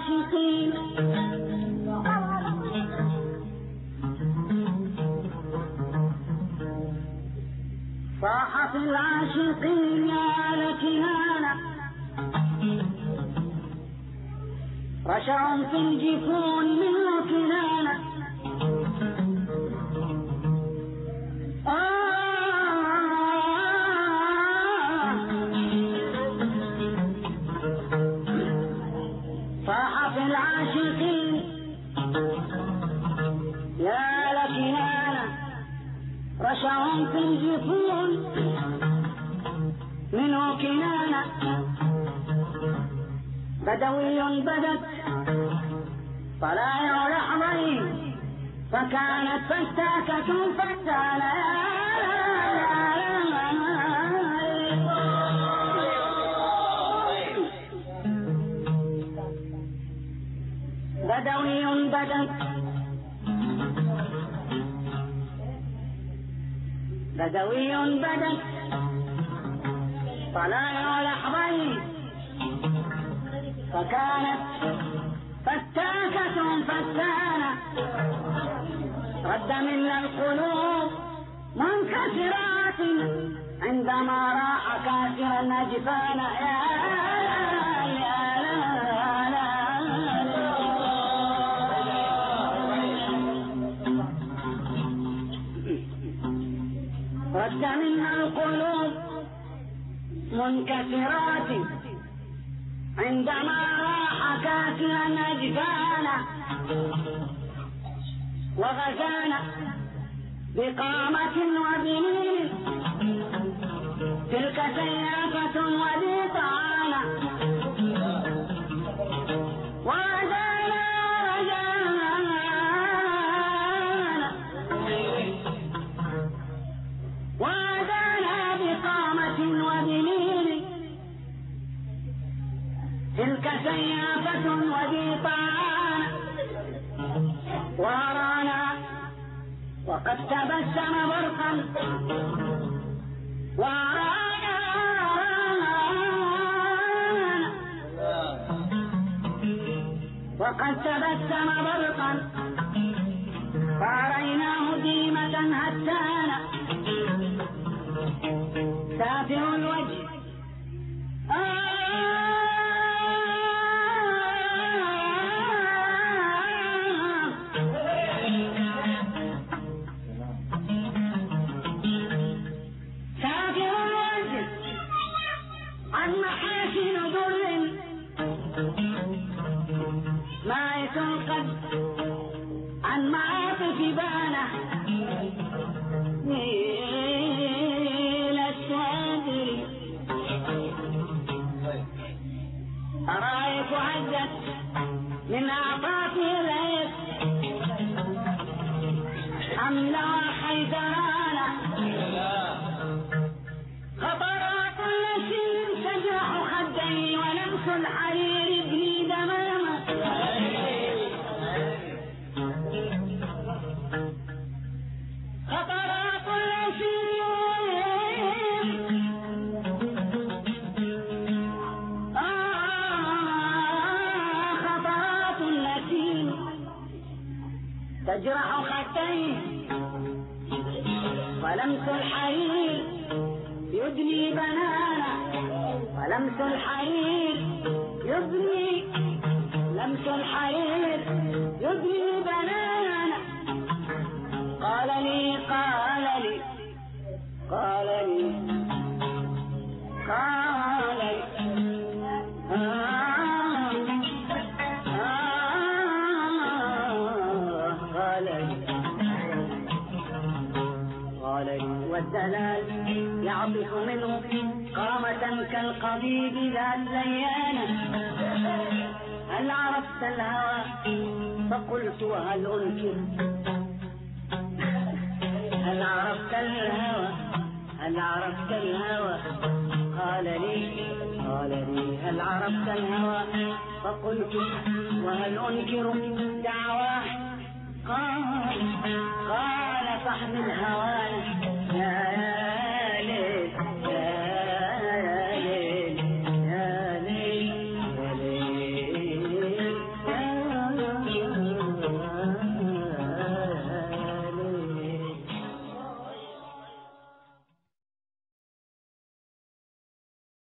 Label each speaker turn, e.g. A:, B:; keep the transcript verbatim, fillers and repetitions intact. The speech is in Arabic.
A: العاشقين صاح في العاشقين يا لكنانا رشع في الجفون من كنانة صاح في العاشقين يا لكنانا رشع في الجفون من كنانة بدوي بدت طلائع الأحمرين فكانت فتاكة فتانة بدوي بدت بدوي بدت طلائع الأحمرين فكانت فتاكة فتانة رد منا القلوب منكسرات عندما راح كاسر النجفان يا يا لا لا رد منا القلوب منكسرات عندما راح كاسر نجفانا وغزانا بقامة وبنين تلك سيافة وذي طعانا وغزانا رجانا وغزانا بقامة وبنين تلك سيافة وذي طعانا ورانا وقد تبسم برقا ورانا وقد تبسم برقا فرأيناه ديمة هتانا سافر الوجه عن محاسن در ما يتنقد عن معاطف بانه نيل السوادر أرايك عزت من أعطاته العيد حملة وحيدانة خطرات التي تجرح خدي ولمس الحرير ابني دمامة خطرات التي آه خطرات التي تجرح خدي ولمس الحرير يدني بنانا ولمس الحرير يدني لمس الحرير يدني بنانا قال لي قال لي قال لي قال لي آه آه قال لي قال لي والدلال يعطف منه قامة كالقضيب ذات ليانة هل عرفت الهوى فقلت وهل أنكر هل عرفت الهوى هل عرفت الهوى قال لي قال لي هل عرفت الهوى فقلت وهل أنكر دعواه قال قال فاحمل هوانا يا